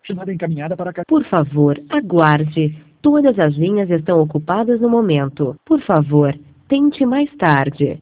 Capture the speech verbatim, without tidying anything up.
Chamada encaminhada para... Por favor, aguarde. Todas as linhas estão ocupadas no momento. Por favor, tente mais tarde.